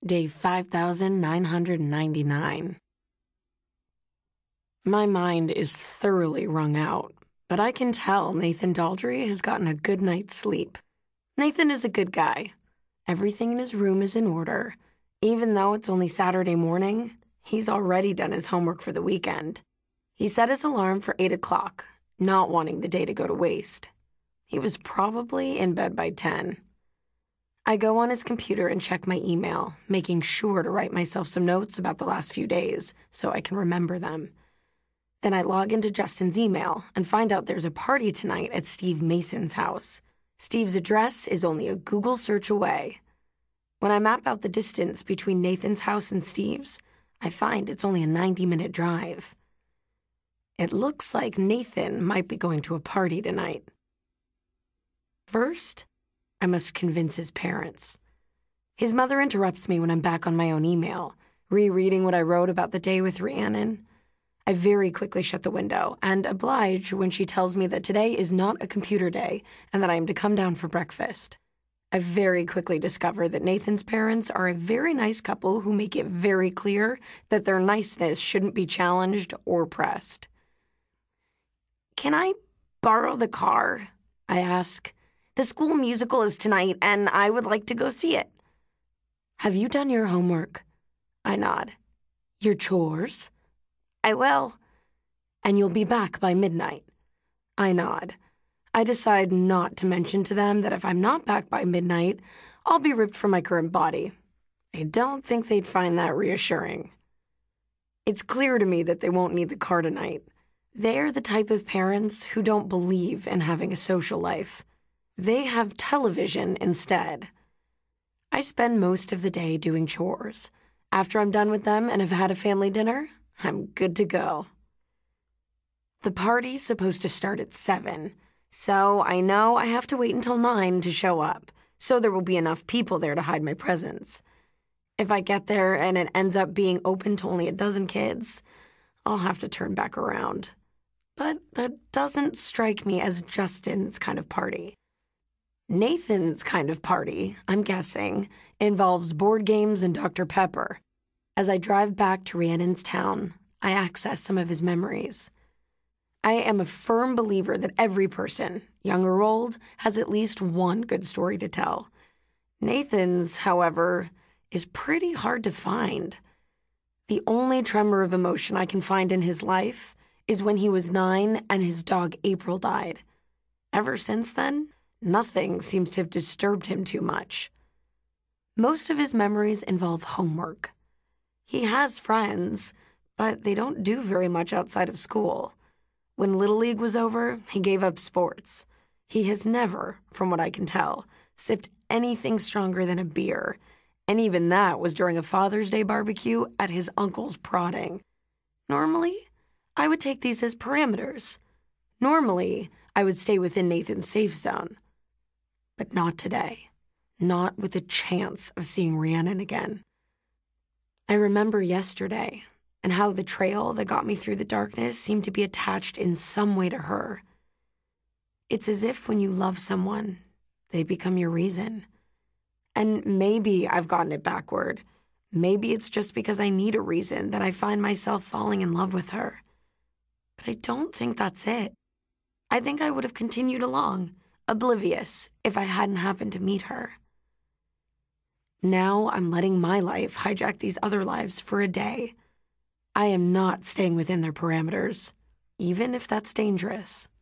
Day 5999. My mind is thoroughly wrung out, but I can tell Nathan Daldry has gotten a good night's sleep. Nathan is a good guy. Everything in his room is in order. Even though it's only Saturday morning, he's already done his homework for the weekend. He set his alarm for 8 o'clock, not wanting the day to go to waste. He was probably in bed by 10. I go on his computer and check my email, making sure to write myself some notes about the last few days so I can remember them. Then I log into Justin's email and find out there's a party tonight at Steve Mason's house. Steve's address is only a Google search away. When I map out the distance between Nathan's house and Steve's, I find it's only a 90-minute drive. It looks like Nathan might be going to a party tonight. First, I must convince his parents. His mother interrupts me when I'm back on my own email, rereading what I wrote about the day with Rhiannon. I very quickly shut the window and oblige when she tells me that today is not a computer day and that I am to come down for breakfast. I very quickly discover that Nathan's parents are a very nice couple who make it very clear that their niceness shouldn't be challenged or pressed. "Can I borrow the car?" I ask. "The school musical is tonight, and I would like to go see it." "Have you done your homework?" I nod. "Your chores?" "I will." "And you'll be back by midnight?" I nod. I decide not to mention to them that if I'm not back by midnight, I'll be ripped from my current body. I don't think they'd find that reassuring. It's clear to me that they won't need the car tonight. They're the type of parents who don't believe in having a social life. They have television instead. I spend most of the day doing chores. After I'm done with them and have had a family dinner, I'm good to go. The party's supposed to start at 7, so I know I have to wait until 9 to show up, so there will be enough people there to hide my presence. If I get there and it ends up being open to only a dozen kids, I'll have to turn back around. But that doesn't strike me as Justin's kind of party. Nathan's kind of party, I'm guessing, involves board games and Dr. Pepper. As I drive back to Rhiannon's town, I access some of his memories. I am a firm believer that every person, young or old, has at least one good story to tell. Nathan's, however, is pretty hard to find. The only tremor of emotion I can find in his life is when he was 9 and his dog April died. Ever since then, nothing seems to have disturbed him too much. Most of his memories involve homework. He has friends, but they don't do very much outside of school. When Little League was over, he gave up sports. He has never, from what I can tell, sipped anything stronger than a beer, and even that was during a Father's Day barbecue at his uncle's prodding. Normally, I would take these as parameters. Normally, I would stay within Nathan's safe zone. But not today. Not with a chance of seeing Rhiannon again. I remember yesterday and how the trail that got me through the darkness seemed to be attached in some way to her. It's as if when you love someone, they become your reason. And maybe I've gotten it backward. Maybe it's just because I need a reason that I find myself falling in love with her. But I don't think that's it. I think I would have continued along, oblivious, if I hadn't happened to meet her. Now I'm letting my life hijack these other lives for a day. I am not staying within their parameters, even if that's dangerous.